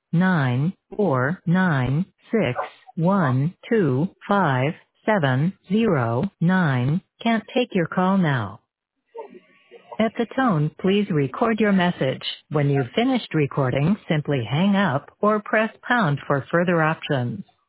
94961257009 can't take your call now. At the tone, please record your message. When you've finished recording, simply hang up or press pound for further options.